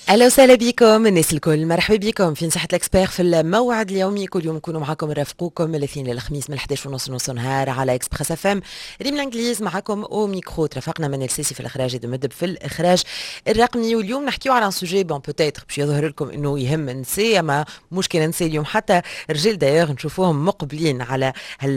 اهلا وسهلا بكم الناس الكل، مرحبا بكم في نصيحة الاكسبير في الموعد اليومي. كل يوم نكونوا معكم نرافقوكم من الاثنين للخميس من 11 ونص نص نهار على اكسبريس اف ام. ريم الانجليز معكم او ميكرو. ترافقنا من السيسي في الاخراج مدب في الاخراج الرقمي. واليوم نحكيو على سوجي بون بوتيتر باش يظهر لكم انه يهم نساء، اما مشكلة نساء اليوم حتى رجال دايوغ نشوفوهم مقبلين على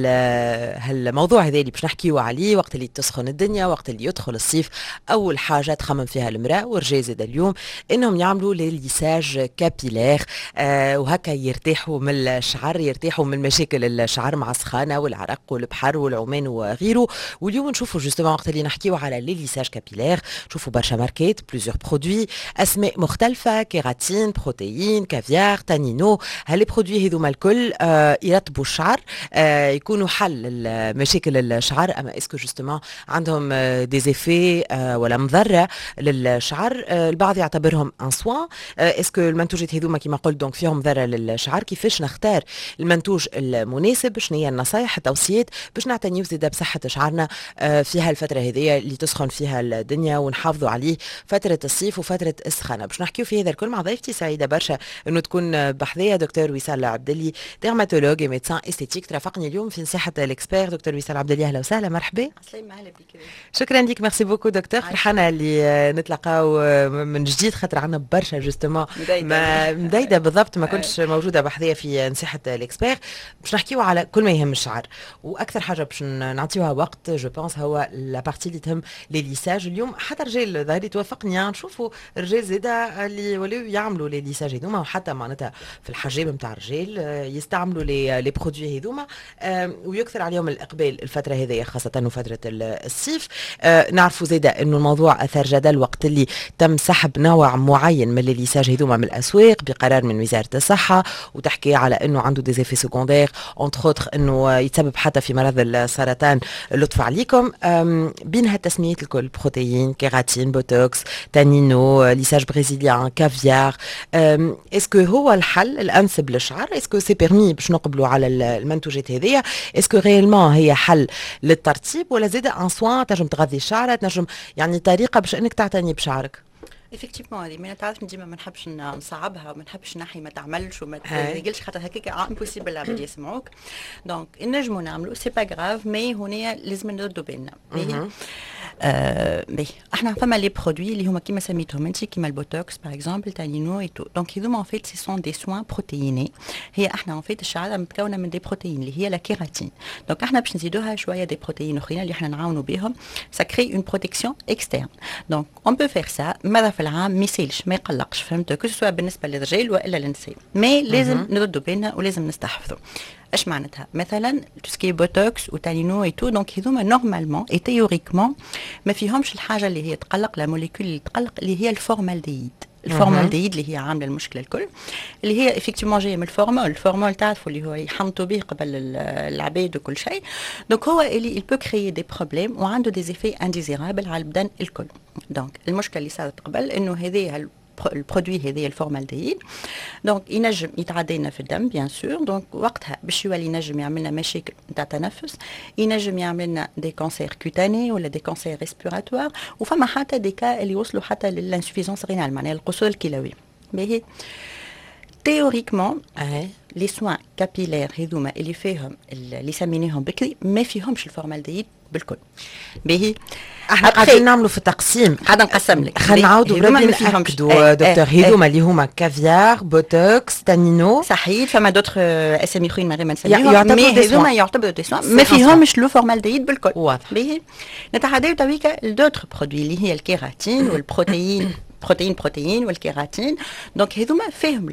هالموضوع هذا اللي باش نحكيو عليه. وقت اللي تسخن الدنيا، وقت اللي يدخل الصيف، اول حاجة تخمم فيها المرأة والرجال زاد اليوم انهم يعملوا ليساج كابيلير. وهكا يرتاحوا من الشعر، يرتاحوا من مشاكل الشعر مع السخانه والعرق والبحر والعمان وغيره. واليوم نشوفوا جوستومون وقت اللي نحكيو على ليساج كابيلير نشوفوا برشا ماركات، بليزيور برودوي، اسماء مختلفه، كيراتين، بروتيين، كافيار، تانينو. هالي برودوي هذوما الكل يرطبوا الشعر، يكونوا حل مشاكل الشعر. اما اسكو جوستومون عندهم دي زيفي ولا مضره للشعر؟ البعض يعتبرهم ان سوان. اسكو المنتوجات هذوما كيما قلت دونك فيهم ضرر للشعر؟ كيفاش نختار المنتوج المناسب؟ شنو هي النصائح التوصيات باش نعتنيو زاده بصحه شعرنا في هالفتره هذيا اللي تسخن فيها الدنيا ونحافظوا عليه فتره الصيف وفتره السخانه؟ باش نحكيو في هذا الكل مع ضيفتي سعيده برشا انه تكون بحذايا دكتور وصال عبدلي، ديرماتولوج ميدسان استيتيك. ترافقني اليوم في نصيحه الاكسبير دكتور وصال عبدلي. اهلا وسهلا، مرحبا. عسلامة، اهلا بك. شكرا لك، ميرسي بوكو دكتور. فرحانه اللي نتلاقاو من جديد، خاطر عندنا برشا جوستومون ما مديده بالضبط، ما كنتش موجوده بحذايا في نصيحه الاكسبير. باش نحكيو على كل ما يهم الشعر، واكثر حاجه باش نعطيوها وقت جو بونس هو لا بارتي اللي تهم لي ليساج. اليوم حتى رجال ظهري توافقني نشوفوا رجال زاده اللي ولاو يعملوا لي ليساج هذوما، وحتى معناتها في الحجاب نتاع الرجال يستعملوا لي برودوي هذوما، ويكثر عليهم الاقبال الفتره هذه خاصه فتره الصيف. نعرفوا زاده انه الموضوع اثار جدل وقت اللي تم سحب نوع معين من الليساج هذوما من الاسواق بقرار من وزاره الصحه، وتحكي على انه عنده دي زيفي سكوندير اونتر اوتر، انه يتسبب حتى في مرض السرطان. لطف عليكم. بين هالتسميات الكل، بروتين، كيراتين، بوتوكس، تانينو، ليساج بريزيليان، كافيار، اسكو هو الحل الانسب للشعر؟ اسكو سي بيرمي باش نقبلوا على المنتوجات هذيا؟ اسكو ريالمون هي حل للترطيب، ولا زاده ان سوان تنجم تغذي الشعر، تنجم يعني طريقه باش انك تعتني بشعرك؟ effectivement هذه ما تعرف ديما ما نحبش نصعبها وما نحبش نحي ما تعملش وما تريقلش خاطر هكاك امبوسيبل العباد يسمعوك. دونك نجموا نعملوا سي با غراف، مي هنا لازم نردوا بالنا. باهي احنا فما لي برودوي اللي هما كيما سميتهم انت، كيما البوتوكس باغ اكزومبل، تانينو اي تو. دونك هذوما ان فيت سي سون دي سوان بروتييني. هي احنا ان فيت الشعر متكونه من دي بروتيين اللي هي لا كيراتين. دونك احنا باش نزيدوها شويه دي بروتيين اخرين اللي احنا نعاونوا بهم، سا كري اون بروتيكسيون اكسترن. دونك اون بو فير سا ماذا في العام ما يسالش ما يقلقش، فهمت؟ كو سوا بالنسبه للرجال والا للنساء، مي لازم نردوا بالنا ولازم نستحفظوا. اش معناتها؟ مثلا توسكي بوتوكس وتانينو اي تو، دونك هذوما نورمالمون اي تيوريكمون ما فيهمش الحاجه اللي هي تقلق، لا موليكول اللي تقلق اللي هي الفورمالديد. الفورمالديد اللي هي عامله المشكله الكل، اللي هي افكتيفمون جايه من الفورمول تعرفوا اللي هو يحمطوا به قبل العباد وكل شيء. دونك هو اللي البو كريي دي بروبليم وعنده دي زيفي انديزيرابل على البدن الكل. دونك المشكله اللي صارت قبل انه هذه البرودوي هذه الفورمالديد دونك ينجم يتعدى لنا في الدم بيان سور. دونك وقتها باش يولي ينجم يعمل لنا مشاكل نتاع تنفس، ينجم يعمل لنا دي كانسير كوتاني ولا دي كانسير ريسبيراتوار، وفما حتى دي كا اللي وصلوا حتى للانسوفيزونس رينال معناها القصور الكلوي. باهي تيوريكمون لي سوان كابيلير هذوما اللي فيهم اللي سميناهم بكري ما فيهمش الفورمالديد بالكل. باهي احنا قاعدين نعملوا في التقسيم، قاعده نقسم لك، خلينا نعاودوا بربي ناكدوا دكتور. هذوما اللي هما كافيار، بوتوكس، تانينو، صحيح فما دوتر اسامي اخرين من غير ما نسميهم، مي هذوما يعتبروا دي سوان ما فيهمش لو فورمالديد بالكل. واضح. باهي نتحداو تويكا لدوتر برودوي اللي هي الكيراتين والبروتيين بروتيين والكيراتين. دونك هذوما فيهم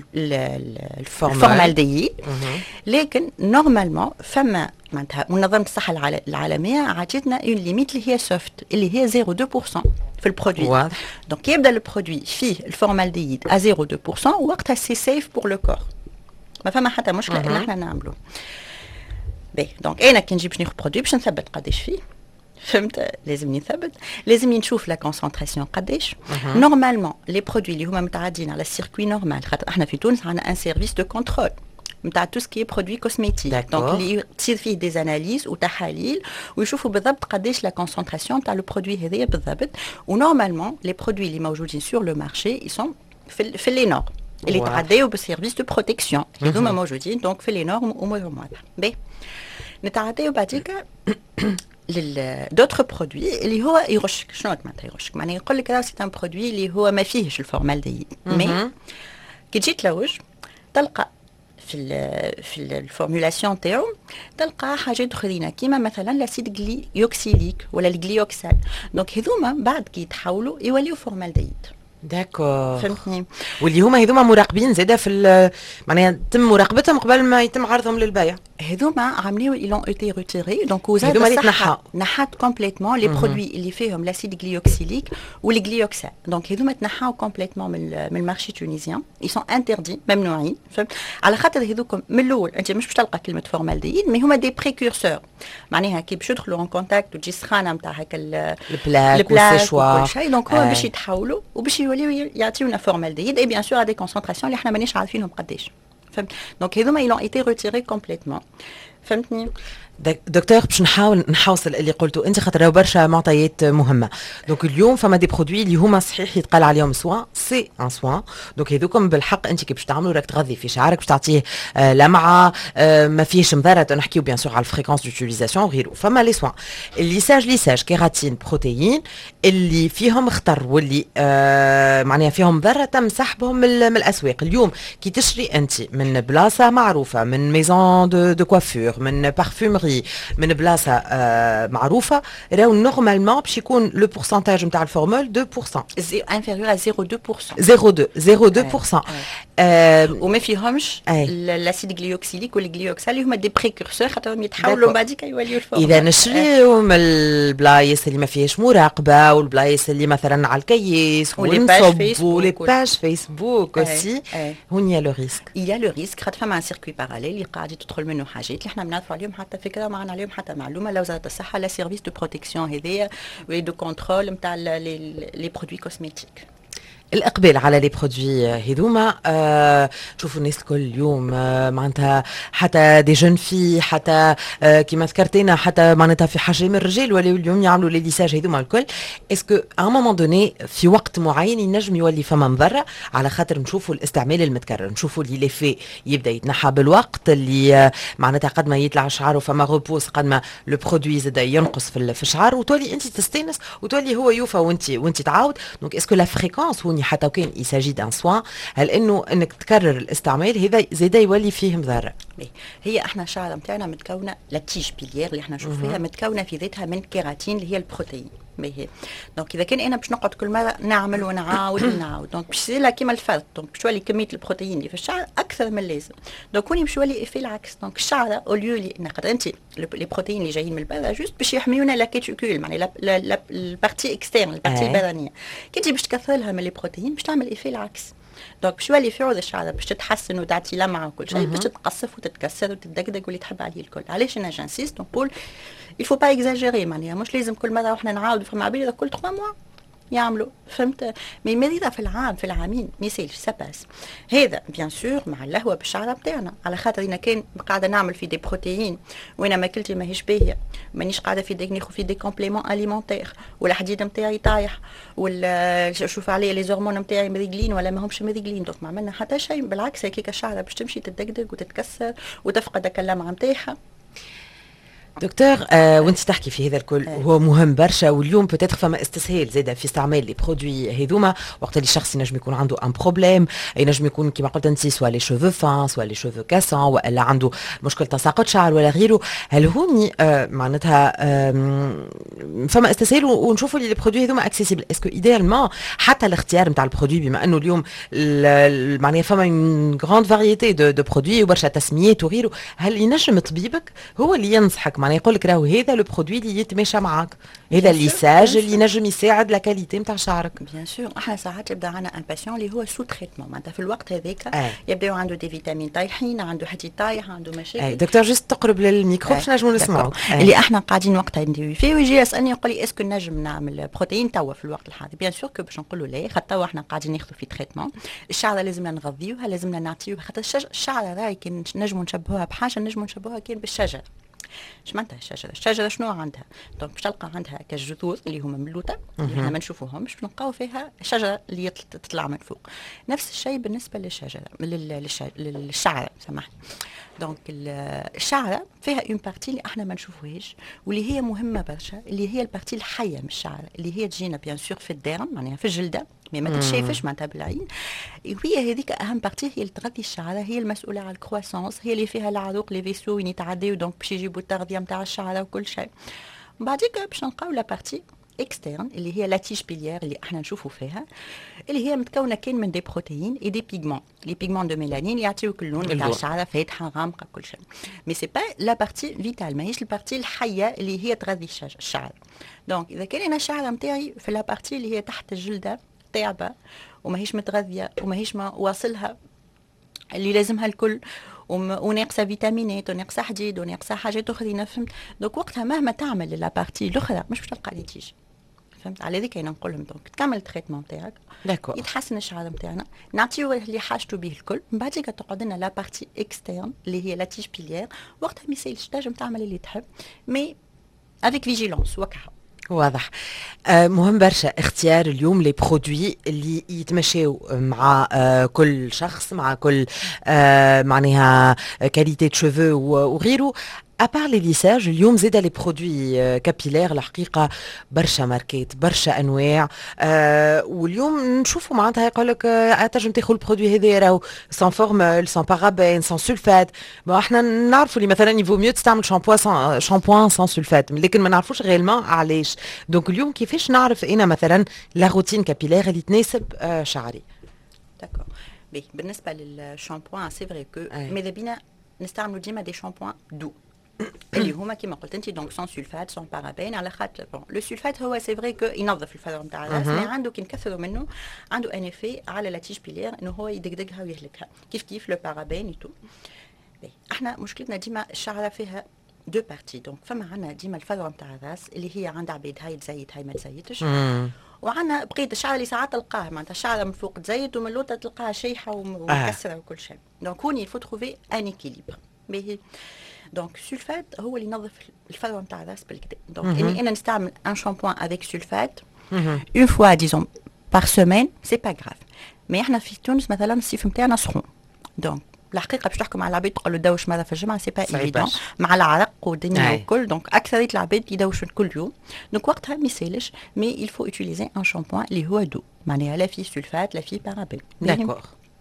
الفورمالديد، لكن نورمالمون فما معناتها منظمه الصحه العالميه عطيتنا اون ليميت اللي هي سوفت اللي هي 0.2% في البرودوي. دونك يبدا البرودوي فيه الفورمالديد ا 0.2% وقتها سي سيف بور لو كور، ما فما حتى مشكله اللي احنا نعملوه. باهي دونك انا كي نجي باش ناخذ برودوي باش نثبت قداش فيه، فهمت؟ لازم نثبت، لازم نشوف لا كونسنتراسيون قداش. نورمالمون لي برودوي اللي هما متعدين على السيركوي نورمال، خاطر احنا في تونس عندنا ان سيرفيس دو كونترول نتاع تو سكي برودوي كوزميتيك، دونك اللي تصير فيه دي اناليز وتحاليل ويشوفوا بالضبط قداش لا كونسنتراسيون تاع لو برودوي هذايا بالضبط. ونورمالمون لي برودوي اللي موجودين سور لو مارشي يسون في لي نورم اللي تعداو بالسيرفيس دو بروتيكسيون هذوما موجودين دونك في لي نورم امورهم واضحه. باهي نتعداو بعديك دوتر برودوي اللي هو يرشك. شنو معناتها يرشك؟ معناها يقول لك راه سي ان برودوي اللي هو ما فيهش الفورمالديد، مي كي تجي تلوج تلقى في الفورمولاسيون تاعو تلقى حاجات اخرين كيما مثلا لاسيد جليوكسيليك ولا الجليوكسال، دونك هذوما بعد كي يتحولوا يوليو فورمالديد. داكور فهمتني. واللي هما هذوما مراقبين زاده في معناها تم مراقبتهم قبل ما يتم عرضهم للبيع. هذوما عامليو ايلون اوتي روتيري دونك وزاد هذوما اللي تنحى نحات كومبليتمون لي برودوي اللي فيهم لاسيد جليوكسيليك والجليوكسال، دونك هذوما تنحاو كومبليتمون من المارشي تونيزيان، اي سون انتردي ممنوعين. فهمت؟ على خاطر هذوكم من الاول انت مش باش تلقى كلمه فورمالديد، مي هما دي بريكورسور، معناها كي باش يدخلوا اون كونتاكت وتجي سخانه نتاع هكا البلاك والسيشوار وكل شيء، دونك هو باش يتحولوا وباش يوليو يعطيونا فورمالديد اي بيان سور ا دي كونسونطراسيون اللي احنا مانيش عارفينهم قداش. فهمت؟ دونك هذوما يلون ايتي روتيري كومبليتمون. فهمتني؟ دكتور باش نحاول نحوصل اللي قلته انت، خاطر راهو برشا معطيات مهمه. دونك اليوم فما دي برودوي اللي هما صحيح يتقال عليهم سوان، سي ان سوان، دونك هذوكم بالحق انت كي باش تعملوا راك تغذي في شعرك، باش تعطيه لمعه ما فيهش مضره، نحكيو بيان سور على الفريكونس ديوتيليزاسيون وغيره. فما لي سوان ليساج كيراتين بروتيين اللي فيهم خطر واللي معناها فيهم ضرر تم سحبهم من الاسواق. اليوم كي تشري انت من بلاصه معروفه، من ميزون دو كوافور، من بارفومري، من بلاصه معروفه، راهو نورمالمون باش يكون لو بورسنتاج نتاع الفورمول 2%، انفيريور ا 0.2%. 0.2% وما فيهمش الاسيد جليوكسيليك والجليوكسال اللي هما دي بريكورسور خاطرهم يتحولوا بعديك يوليو الفورمول. اذا نشريو من البلايص اللي ما فيهاش مراقبه والبلايص اللي مثلا على الكيس ونصبوا لي باج فيسبوك اوسي، هون يا لو ريسك. يا لو ريسك خاطر فما ان سيركوي باراليل اللي قاعد تدخل منه حاجات اللي احنا بنعرفوا عليهم حتى فكره، ما عندنا عليهم حتى معلومه. لو وزاره الصحه لا سيرفيس دو بروتيكسيون هذايا ولي دو كونترول نتاع لي برودوي كوزميتيك. الاقبال على لي برودوي هذوما شوفوا الناس الكل اليوم معناتها حتى دي جون في حتى كيما ذكرتينا حتى معناتها في حجم الرجال ولاو اليوم يعملوا لي ليساج هذوما الكل. اسكو ا مومون دوني في وقت معين ينجم يولي فما مضره على خاطر نشوفوا الاستعمال المتكرر، نشوفوا اللي لافي يبدا يتنحى بالوقت، اللي معناتها قد ما يطلع الشعر وفما غوبوس قد ما لو برودوي زاد ينقص في الشعر وتولي انت تستانس وتولي هو يوفى وانت تعاود. دونك اسكو لا فريكونس هوني حتى وكان يساجي دان سوان، هل انه انك تكرر الاستعمال هذا زاده يولي فيه مضره؟ هي احنا الشعر نتاعنا متكونه لاتيج بيليير اللي احنا نشوف فيها متكونه في ذاتها من كيراتين اللي هي البروتين. باهي دونك اذا كان انا باش نقعد كل مره نعمل ونعاود ونعاود دونك باش يصير لها كيما الفرد، دونك باش تولي كميه البروتين اللي في الشعر اكثر من اللازم، دونك هوني باش يولي افي العكس. دونك الشعر اوليو اللي خاطر انت لي بروتين اللي جايين من البرا جوست باش يحميونا لا كيتيكول معناها البارتي اكسترن البارتي البرانيه، كي انت باش تكثر لها من لي بروتين باش تعمل افي العكس. دونك باش يولي في عود الشعر باش تتحسن وتعطي لمعه وكل شيء، باش تتقصف وتتكسر وتدقدق واللي تحب عليه الكل. علاش انا جانسيست نقول il faut pas exagérer معناها مش لازم كل مره وحنا نعاودوا فما عباد كل 3 موا يعملوا. فهمت؟ مي مريضه في العام في العامين ما يسالش ساباس. هذا بيان سور مع اللهوه بالشعر نتاعنا، على خاطر انا كان قاعده نعمل في دي بروتيين وانا ماكلتي ماهيش باهيه، مانيش قاعده في دي ناخذ في دي كومبليمون اليمونتير، والحديد نتاعي طايح، ولا شوف عليه لي زورمون نتاعي مريقلين ولا ماهمش مريقلين، دونك ما عملنا حتى شيء. بالعكس هكاك الشعر باش تمشي تدقدق وتتكسر وتفقد داك اللمعه نتاعها. دكتور وانت تحكي في هذا الكل هو مهم برشا، واليوم بوتيتر فما استسهال زاده في استعمال لي برودوي هذوما وقت اللي الشخص ينجم يكون عنده ان بروبليم، ينجم يكون كيما قلت انت سوا لي شوفو فان سوا لي شوفو كاسون ولا عنده مشكل تساقط شعر ولا غيره. هل هوني معناتها فما استسهال ونشوفوا لي برودوي هذوما اكسيسيبل؟ اسكو ايديالمون حتى الاختيار نتاع البرودوي بما انه اليوم معناها فما اون غراند فاريتي دو برودوي وبرشا تسميات وغيره، هل ينجم طبيبك هو اللي ينصحك معناها يقول لك راهو هذا لو برودوي اللي يتماشى معاك، هذا الليساج اللي ينجم يساعد لا كاليتي نتاع شعرك؟ بيان سور احنا ساعات يبدا عندنا ان باسيون اللي هو سو تريتمون معناتها في الوقت هذاك يبداو عنده دي فيتامين طايحين، عنده حديد طايح، عنده مشاكل. دكتور جست تقرب للميكرو باش نجموا نسمعوا اللي احنا قاعدين وقتها نديرو فيه، ويجي يسالني يقول لي اسكو نجم نعمل بروتين توا في الوقت الحاضر؟ بيان سور كو باش نقول له لا، خاطر توا احنا قاعدين ناخذوا في تريتمون الشعر لازمنا نغذيوها، لازمنا نعطيوها، خاطر الشعر راهي كي نجموا نشبهوها بحاجه نجموا نشبهوها كان بالشجر. اش معناتها الشجره شنو عندها؟ دونك باش تلقى عندها كالجذور اللي هما ملوطه اللي احنا ما نشوفوهمش، باش نلقاو فيها الشجره اللي تطلع من فوق. نفس الشيء بالنسبه للشجره للشعره سامحني. دونك الشعره فيها اون بارتي اللي احنا ما نشوفوهاش واللي هي مهمه برشا، اللي هي البارتي الحيه من الشعره اللي هي تجينا بيان سور في الديرم معناها في الجلده مي ما تتشافش معناتها بالعين. وهي هذيك اهم بارتي، هي اللي تغذي الشعره، هي المسؤوله على الكرواسونس، هي اللي فيها العروق لي فيسو وين يتعداو دونك باش يجيبوا التغذيه نتاع الشعره وكل شيء. بعديك باش نلقاو لا بارتي اكسترن اللي هي لا تيج بيليير اللي احنا نشوفوا فيها، اللي هي متكونه كان من دي بروتيين اي دي بيغمون، لي بيغمون دو ميلانين يعطيوك اللون نتاع الشعره فاتحه غامقه كل شيء. مي سي با لا بارتي فيتال، ماهيش البارتي الحيه اللي هي تغذي الشعر. دونك اذا كان انا الشعره نتاعي في لا بارتي اللي هي تحت الجلده تعبه وماهيش متغذيه وماهيش ما واصلها اللي لازمها الكل وناقصه فيتامينات وناقصه حديد وناقصه حاجات اخرين، فهمت؟ دونك وقتها مهما تعمل لا بارتي الاخرى مش باش تلقى نتيجه، فهمت؟ على ذيك انا نقول لهم دونك تكمل التريتمون نتاعك يتحسن الشعر نتاعنا، نعطيو اللي حاجته به الكل، من بعد تقعد لنا لا بارتي اكسترن اللي هي لا تيج بيليير، وقتها ما يسالش تنجم تعمل اللي تحب مي افيك فيجيلونس وكها. واضح. مهم برشا اختيار اليوم لي برودوي اللي يتمشاو مع كل شخص، مع كل معناها كاليتي دو شوفو وغيره. ابار لي ليساج اليوم زاد لي برودوي كابيلير الحقيقه برشا ماركات برشا انواع. واليوم نشوفوا معناتها يقول لك تنجم تاخذ البرودوي هذا راهو سان فورمول سان بارابين سان سولفات. احنا نعرفوا اللي مثلا يفو ميو تستعمل شامبوان سان سولفات، لكن ما نعرفوش غيرمون علاش. دونك اليوم كيفاش نعرف انا مثلا لا روتين كابيلير اللي تناسب شعري؟ داكور. بالنسبه للشامبوان سي فري كو ماذا بينا نستعملوا ديما دي شامبوان دو اللي هما كيما قلت انت دونك سون سولفات سون بارابين، على خاطر لو سولفات هو سي فري كو ينظف الفرو نتاع الراس، مي عنده كي نكثروا منه عنده ان افي على لا تيج بيلير انه هو يدقدقها ويهلكها كيف لو بارابين اي تو. احنا مشكلتنا ديما الشعره فيها دو بارتي، دونك فما عندنا ديما الفرو نتاع الراس اللي هي عندها عبيد هاي تزيت هاي ما تزيتش، وعندنا بقيه الشعر اللي ساعات تلقاه معناتها الشعره من فوق تزيت ومن اللوطه تلقاها شيحه ومكسره وكل شيء. دونك هوني الفو تروفي ان اكيليبر. باهي دونك سولفات هو اللي ينظف الفرو نتاع الراس بالكدا. دونك اني انا نستعمل ان شامبوان افيك سولفات اون فوا ديزون بار سيمين سي با غراف. مي احنا في تونس مثلا الصيف نتاعنا سخون، دونك الحقيقه باش تحكم على العباد تقول له دوش مره في الجمعه سي با ايفيدون مع العرق والدنيا والكل. دونك اكثريه العباد يدوشوا كل يوم، دونك وقتها ما يسالش مي يلفو يوتيليزي ان شامبوان اللي هو دو معناها لا في سولفات لا في بارابين. داكور.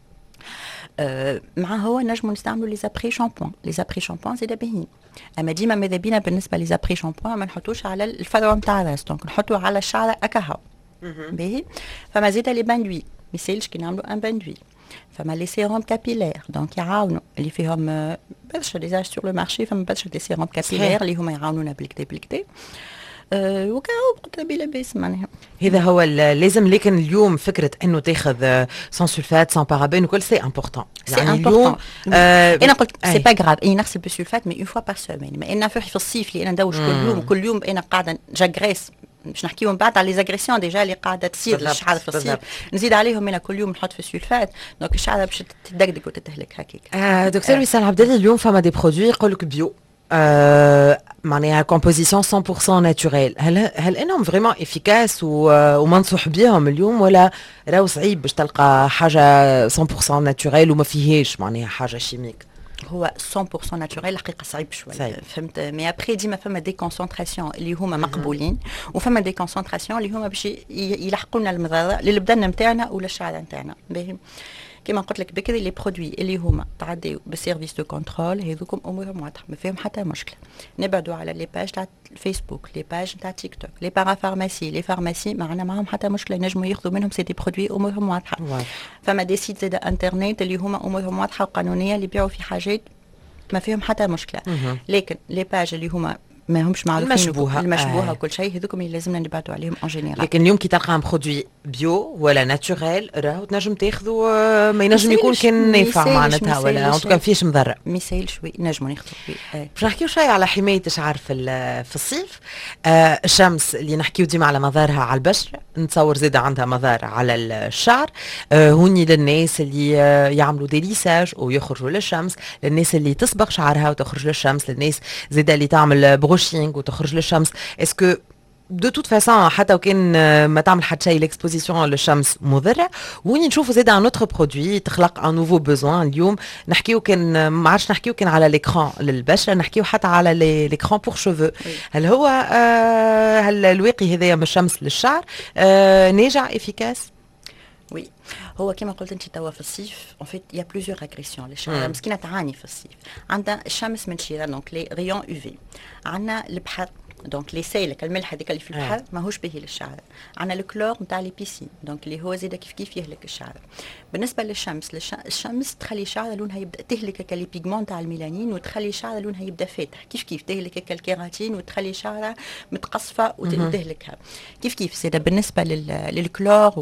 مع هو نجمو نستعملوا لي زابري شامبوان، لي زابري شامبوان زاده باهيين، اما ديما ماذا بينا بالنسبه لي زابري شامبوان ما نحطوش على الفرو نتاع الراس، دونك نحطوه على الشعره اكاهو. باهي فما زاده لي بان دوي ما يسالش كي نعملوا ان بان دوي. فما لي سيروم كابيلير دونك يعاونوا اللي فيهم برشا ديزاج سور لو مارشي، فما برشا دي سيروم كابيلير اللي هما يعاونونا بالكدا وكاو قلت بلا باس معناها هذا هو لازم. لكن اليوم فكره انه تاخذ سان سولفات سان بارابين وكل سي امبورطون، يعني اليوم انا قلت سي با غراف اني نغسل بالسولفات مي اون فوا بار سيمين. ما انا في الصيف اللي انا ندوش كل يوم انا قاعده جاغريس باش نحكيو من بعد على لي زاغريسيون ديجا اللي قاعده تصير للشعر في الصيف، نزيد عليهم انا كل يوم نحط في السولفات، دونك الشعر باش تدقدق وتتهلك هكاك. دكتور وسام عبد الله اليوم فما دي برودوي يقول لك بيو معناها كومبوزيسيون 100% ناتوريل، هل انهم فريمون افيكاس ومنصوح بهم اليوم، ولا راهو صعيب باش تلقى حاجه 100% ناتوريل وما فيهاش معناها حاجه شيميك؟ هو 100% ناتوريل الحقيقه صعيب شويه فهمت، مي ابري ديما فما دي كونسونطراسيون اللي هما مقبولين وفما دي كونسونطراسيون اللي هما باش يلحقوا لنا المضره للبدن نتاعنا ولا الشعر نتاعنا. كما قلت لك بكري لي برودوي اللي هما تعديو بالسيرفيس دو كونترول هذوكم امورهم واضحه ما فيهم حتى مشكله. نبعدوا على لي باج تاع الفيسبوك، لي باج تاع تيك توك، لي بارا فارماسي، لي فارماسي ما عندنا معاهم حتى مشكله، نجموا ياخذوا منهم سي دي برودوي امورهم واضحه. فما دي سيت زاد انترنت اللي هما امورهم واضحه وقانونيه اللي يبيعوا في حاجات ما فيهم حتى مشكله. لكن لي باج اللي هما ما همش معروفين المشبوهة. المشبوهه وكل شيء، هذوكم اللي لازمنا نبعدوا عليهم اون جينيرال. لكن اليوم كي تلقى برودوي بيو ولا ناتشوريل راهو تنجم تاخذه، ما ينجم يكون كان نافع معناتها ولا كان فيش مضر. ما يسالش نجموا ناخذوا. باش نحكيو شويه على حمايه الشعر في الصيف. الشمس اللي نحكيو ديما على مضارها على البشره، نتصور زاده عندها مضار على الشعر. هوني للناس اللي يعملوا دي ليساج ويخرجوا للشمس، للناس اللي تصبغ شعرها وتخرج للشمس، للناس زاده اللي تعمل بروشينغ وتخرج للشمس. اسكو دو توت فاسون حتى وكان ما تعمل حتى شيء ليكسبوزيسيون للشمس مضره، وين نشوفوا زاد ان اوتر برودوي تخلق ان نوفو بوزوان. اليوم نحكيو كان ما عادش نحكيو كان على ليكران للبشره، نحكيو حتى على ليكران بور شوفو. هل هو هل الواقي هذايا من الشمس للشعر ناجع افيكاس؟ وي هو كما قلت انت توا في الصيف ان فيت يا بليزيور اغريسيون للشعر مسكينه تعاني في الصيف. عندنا الشمس من شيره دونك لي ريون يو في، عندنا البحر دونك لي سيلك الملح هذيك اللي في البحر ماهوش باهي للشعر، عندنا الكلور نتاع لي بيسين دونك اللي هو زيد كيف يهلك الشعر. بالنسبه للشمس الشمس تخلي الشعر لونها يبدا تهلك لي بيغمون تاع الميلانين، وتخلي الشعر لونها يبدا فاتح كيف تهلك الكيراتين وتخلي الشعر متقصفه وتهلكها كيف زيد. بالنسبه للكلور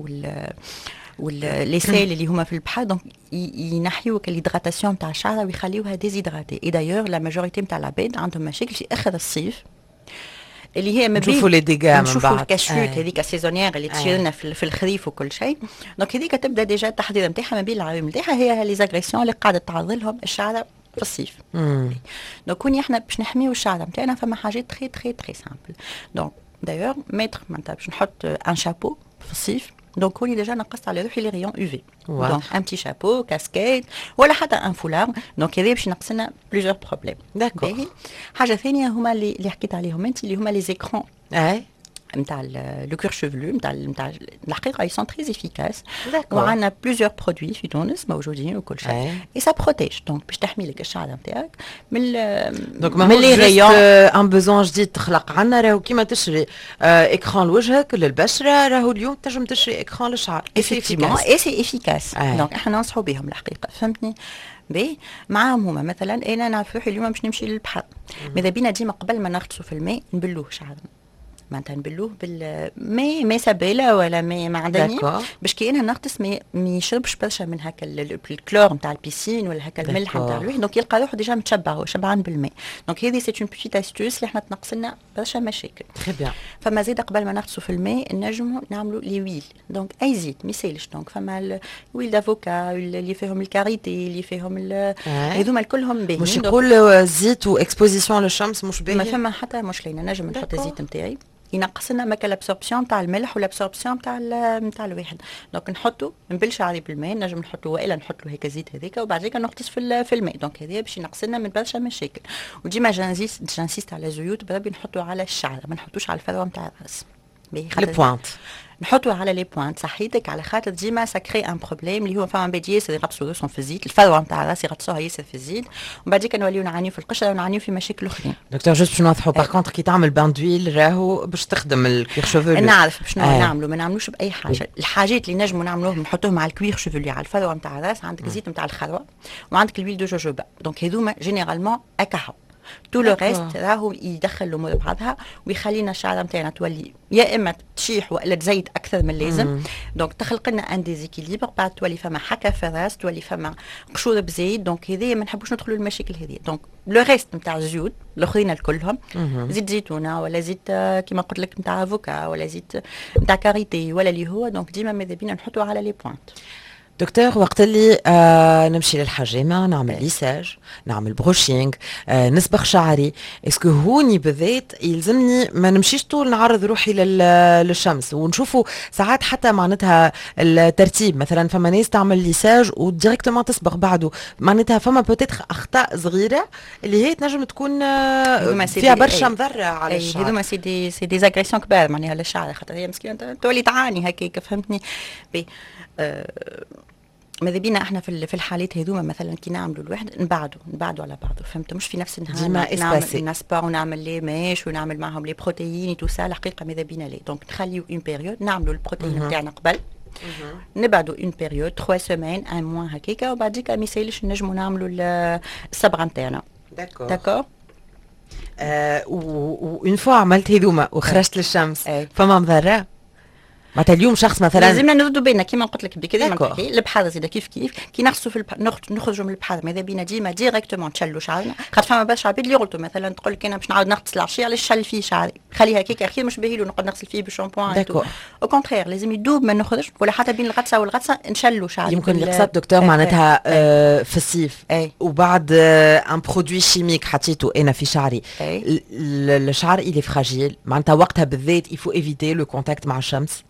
لي سيل اللي هما في البحر دونك ينحيوك الهيدراتاسيون تاع الشعر ويخليوها ديزيدراتي. اي دايور لا ماجوريتي نتاع العباد عندهم مشاكل في اخر الصيف اللي هي نشوفوا لي ديغا من بعد، نشوفوا الكاشوت هذيك السيزونيير اللي تشير لنا في الخريف وكل شيء. دونك هذيك تبدا ديجا التحضير نتاعها ما بين العوامل نتاعها هي لي زاغريسيون اللي قاعده تعرض لهم الشعر في الصيف. دونك كوني احنا باش نحميو الشعر نتاعنا فما حاجات تري تري تري سامبل. دونك دايور ميتر معناتها باش نحط ان شابو في الصيف، دونك كوني ديجا نقصت على روحي لي ريون يو في، دونك ان بتي شابو كاسكيت ولا حتى ان فولار. دونك هذا باش ينقص لنا بليزيور بروبليم. داكور. حاجه ثانيه هما اللي حكيت عليهم انت اللي هما لي زيكرون نتاع لو كور شيفلو نتاع الحقيقه يسون تري افيكاس. وعندنا بليزيور برودوي في تونس موجودين وكل شيء اي سا بروتيج دونك باش تحمي لك الشعر نتاعك من لي ريون. ان بوزون جديد تخلق عنا راهو كيما تشري اكران لوجهك للبشره، راهو اليوم تنجم تشري اكران للشعر افيكتيفمون اي سي افيكاس. دونك احنا ننصحوا بهم الحقيقه فهمتني بي معاهم هما. مثلا انا نعرف روحي اليوم باش نمشي للبحر، ماذا بينا ديما قبل ما نغطسوا في الماء نبلوه شعرنا معناتها نبلوه بالماء سبيله ولا ماء معدني باش كي انا نغطس ما يشربش برشا من هكا الكلور نتاع البيسين ولا هكا الملح نتاع الروح، دونك يلقى روحه ديجا متشبع وشبعان بالماء. دونك هذه سي اون بيتيت استوس اللي احنا تنقص لنا برشا مشاكل. تري بيان. فما زيد قبل ما نغطسوا في الماء نجموا نعملوا لي ويل، دونك اي زيت ما يسالش. دونك فما الويل دافوكا اللي فيهم الكاريتي اللي فيهم هذوما كلهم باهيين. مش يقول زيت واكسبوزيسيون للشمس مش باهي، ما فما حتى مشكله. نجم نحط الزيت نتاعي ينقص لنا ماك الابسوربسيون تاع الملح والابسوربسيون تاع الواحد. دونك نحطو نبل شعري بالماء، نجم نحطو والا نحطو هيك زيت هذيك وبعد هيك نغطس في الماء. دونك هذا باش ينقص لنا من برشا مشاكل. وديما جانسيست على زيوت بربي نحطو على الشعر ما نحطوش على الفروه نتاع الراس. البوانت نحطوا على لي بوانت صحيتك على خاطر ديما ساكري ان بروبليم اللي هو فما بدي ياسر يغطسوا راسهم في الزيت، الفروه نتاع الراس يغطسوها ياسر في الزيت ومن بعد نوليو نعانيو في القشره ونعانيو في مشاكل اخرين. دكتور جوست باش نوضحوا باغ كونتر كي تعمل بان دويل راهو باش تخدم الكوير شوفولو نعرف باش نعملوا ما نعملوش باي حاجه. الحاجات اللي نجموا نعملوهم نحطوهم على الكوير شوفولو على الفروه نتاع الراس، عندك الزيت نتاع الخروه وعندك الويل دو جوجوبا. دونك هذوما جينيرالمون اكاهو تو لو ريست راهو يدخل الامور بعضها ويخلينا الشعر نتاعنا تولي يا اما تشيح والا تزيد اكثر من اللازم. دونك تخلق لنا ان ديزيكيليبر، بعد تولي فما حكه في الراس، تولي فما قشور بزيت. دونك هذه ما نحبوش ندخلوا المشاكل هذه. دونك لو ريست نتاع الزيوت الاخرين الكلهم زيت زيتونه ولا زيت كيما قلت لك نتاع افوكا ولا زيت نتاع كاريتي ولا اللي هو. دونك ديما ماذا بينا نحطوا على لي بوينت. دكتور وقت اللي نمشي للحجامه نعمل ليساج نعمل بروشينغ نصبغ شعري، اسكو هوني بالذات يلزمني ما نمشيش طول نعرض روحي للشمس ونشوفوا ساعات حتى معناتها الترتيب مثلا فما ناس تعمل ليساج وديريكتومون تصبغ بعده، معناتها فما بوتيتر اخطاء صغيره اللي هي تنجم تكون فيها برشا مضره على الشعر. هذوما سي دي زاغريسيون كبار معناها للشعر خاطر هي مسكينه تولي تعاني هكاك فهمتني. ماذا بينا احنا في الحالات هذوما مثلا كي نعملوا الواحد نبعدوا على بعضه فهمت، مش في نفس النهار نعمل نسبا ونعمل لي ماش ونعمل معهم لي بروتيين تو سا. الحقيقه ماذا بينا ليه دونك نخليو اون بيريود نعملوا البروتيين نتاعنا قبل نبعدوا اون بيريود 3 سيمين ان موان هكاكا وبعديك ما يسالش نجموا نعملوا الصبغه نتاعنا. داكور. وإن فوا عملت هذوما وخرجت للشمس أي. فما مضرة معناتها اليوم شخص مثلا لازمنا نردوا بالنا كيما قلت لك بكري ما D'accord. نحكي البحر زيد كيف كي نغسلوا نخرجوا من البحر ماذا بينا ديما ديريكتومون تشلوا شعرنا خاطر فما برشا عباد اللي يغلطوا مثلا تقول لك انا باش نعاود نغسل العشيه علاش نشل فيه شعري خليها هكاك اخير مش باهي له نقعد نغسل فيه بالشامبوان D'accord. او كونترير لازم يدوب ما نخرج ولا حتى بين الغطسه والغطسه نشلوا شعري يمكن اللي قصد دكتور معناتها في الصيف أي. وبعد ان برودوي شيميك حطيته انا في شعري أي. الشعر اللي فراجيل معناتها وقتها بالذات يفو ايفيتي لو كونتاكت مع الشمس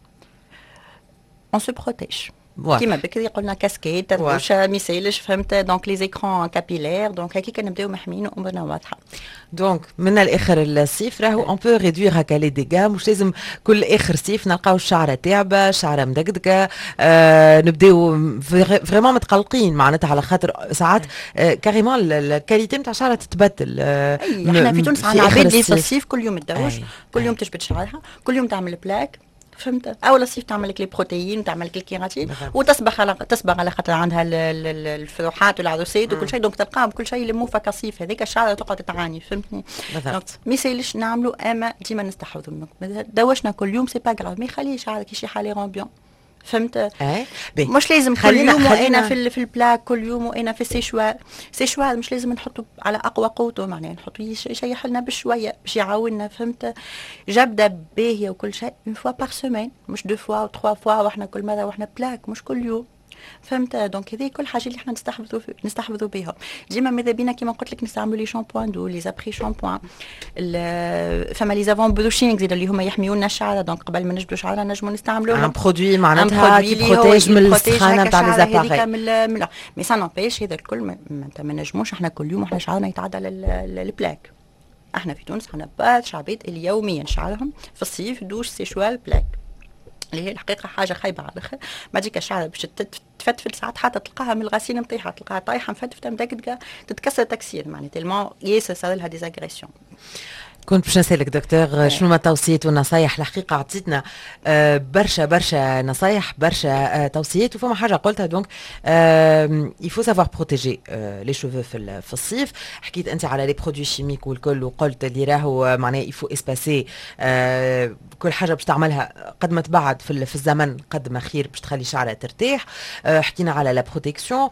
on se protège. Ouais. كيما بكري قلنا كاسكيت تدوشة ما يسيلش فهمت دونك لي زيكرون كابيلير دونك هكيك نبداو محميين وامورنا واضحه. دونك من الاخر الصيف راهو اون بو ريدوير هكا لي ديغا مش لازم كل اخر صيف نلقاو الشعره تعبه شعره مدقدقه نبداو فريمون متقلقين معناتها على خاطر ساعات كاريمون الكاليتي نتاع الشعره تتبدل. احنا في تونس عندنا عباد اللي في الصيف كل يوم تدوش كل يوم أي. تجبد شعرها كل يوم تعمل بلاك فهمت اول الصيف تعمل لك لي بروتيين وتعمل لك الكيراتين تصبغ على خاطر عندها الفروحات والعروسات وكل شيء دونك تلقاهم كل شيء يلموه فك صيف هذيك الشعره تقعد تعاني فهمتني دونك ما يسالش نعملوا اما ديما نستحوذوا منك دوشنا كل يوم سي با غراف ما يخلي شعرك يشي حالي رامبيون فهمت مش لازم كل يوم وانا في البلاك كل يوم وانا في سيشوار مش لازم نحطه على اقوى قوته معناها نحطه يشيح لنا بشويه باش يعاوننا فهمت جبده باهيه وكل شيء اون فوا بار سيمين مش دو فوا او تخوا فوا واحنا كل مره واحنا بلاك مش كل يوم فهمت دونك هذه كل حاجه اللي احنا نستحفظوا بها ديما ماذا بينا كيما قلت لك نستعملوا لي شامبوان دو لي زابري شامبوان فما لي زافون بروشينغ زيد اللي هما يحميوا لنا الشعره دونك قبل ما نجبدوا شعرنا نجموا نستعملوهم ان برودوي معناتها كي بروتيج من السخانه نتاع لي زاباري مي سا نوبيش هذا الكل ما نجموش احنا كل يوم احنا شعرنا يتعدى للبلاك احنا في تونس عندنا برشا عباد اللي يوميا شعرهم في الصيف دوش سيشوال بلاك اللي هي الحقيقه حاجه خايبه على الاخر ما تجيك الشعر باش تفتفت ساعات حتى تلقاها من الغسيل نتاعها تلقاها طايحه مفتفته مدقدقه تتكسر تكسير معناتها تلمون ياسر صار لها ديزاغريسيون. كنت باش نسالك دكتور شنو ما توصيات والنصايح الحقيقه عطيتنا برشا نصايح برشا توصيات وفما حاجه قلتها دونك يفو سافوار بروتيجي لي شوفو في الصيف حكيت انت على لي برودوي شيميك والكل وقلت اللي راهو معناه يفو اسباسي كل حاجه باش تعملها قد ما تبعد في الزمن قد ما خير باش تخلي شعرها ترتاح. حكينا على لا بروتيكسيون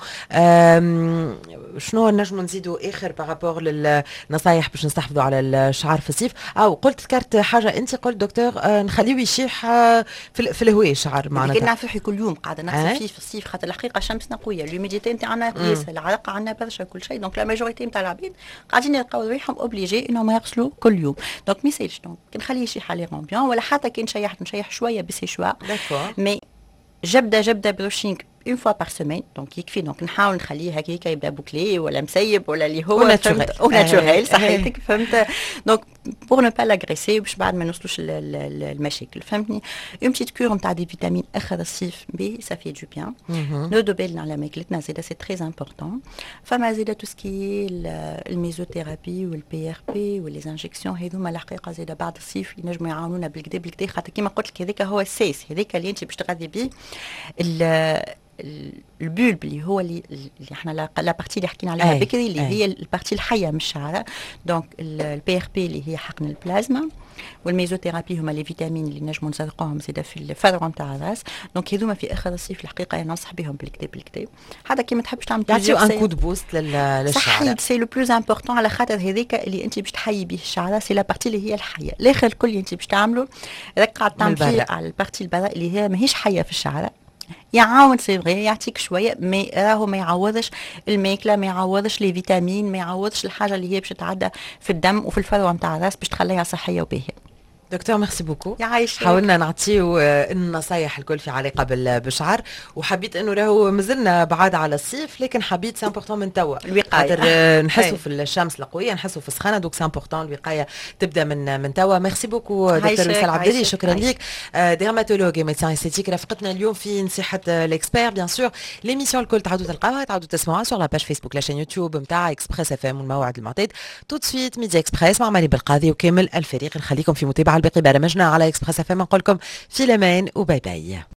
شنو نجمو نزيدوا اخر بارابور للنصايح باش نستحفظوا على الشعر في الصيف او قلت ذكرت حاجه انت قلت دكتور نخليه يشيح في الهواء الشعر معناتها كنا نفرحي كل يوم قاعده نغسل فيه في الصيف خاطر الحقيقه شمسنا قويه الهيوميديتي نتاعنا ياسر العرق عندنا برشا كل شيء دونك لا ماجوريتي نتاع العباد قاعدين يلقاو ريحهم اوبليجي انهم يغسلوا كل يوم دونك ما يسالش دونك نخليه يشيح على رامبيون ولا حتى كي نشيح شويه بسيشوار مي جبده بروشينغ اون فوا بار سيمين دونك يكفي دونك نحاول نخليه هكاك يبدا بوكلي ولا مسيب ولا اللي هو ناتشوريل صحيتك فهمت دونك بور نو با لاغريسي باش بعد ما نوصلوش المشاكل فهمتني اون بتيت كور نتاع دي فيتامين اخر الصيف بي سا في دو بيان نودو بالنا على ماكلتنا زيدا سي تري امبورطون فما زيدا تو سكي الميزوثيرابي والبي ار بي ولي انجكسيون هذوما الحقيقه زيدا بعد الصيف ينجموا يعاونونا بالكدا خاطر كيما قلت لك هذاك هو السيس هذاك اللي انت باش تغذي بيه البولب اللي هو اللي احنا لا بارتي اللي حكينا عليها بكري اللي هي البارتي الحيه من الشعره دونك البي ار بي اللي هي حقن البلازما والميزوثيرابي هما لي فيتامين اللي نجموا نسرقوهم زيدا في الفروه نتاع الراس دونك هذوما في اخر الصيف الحقيقه انا ننصح بهم بالكدا حتى كي ما تحبش تعمل يعطيو ان كود بوست للشعر صحيح سي لو بلوز امبورطون على خاطر هذيك اللي انت باش تحيي به الشعره سي لا بارتي اللي هي الحيه الاخر الكل اللي انت باش تعمله راك قاعد تعمل فيه على البارتي البراء اللي هي ماهيش حيه في الشعره يعاون سي فغي يعطيك شويه مي راهو ما يعوضش الماكله ما يعوضش لي فيتامين ما يعوضش الحاجه اللي هي باش تعدى في الدم وفي الفروه نتاع الراس باش تخليها صحيه وباهيه. دكتور ميرسي بوكو يعيشك حاولنا نعطيو النصايح الكل في علاقه بالشعر وحبيت انه راهو مازلنا بعاد على الصيف لكن حبيت سي امبورطون من توا خاطر نحسوا في الشمس القويه نحسوا في السخانه دوك سي امبورطون الوقايه تبدا من توا. ميرسي بوكو دكتور وصال عبدالي شكرا ليك ديرماتولوج ميدسان استيتيك رافقتنا اليوم في نصيحه الاكسبير بيان سور ليميسيون الكل تعاودوا تلقاوها تعاودوا تسمعوها سور لا باج فيسبوك لا شين يوتيوب نتاع اكسبريس اف ام والموعد المعتاد تو سويت ميديا اكسبريس مع مالي بالقاضي وكامل الفريق نخليكم في متابعه لباقي برامجنا على اكسبريس اف ام نقول لكم في الامان وباي باي.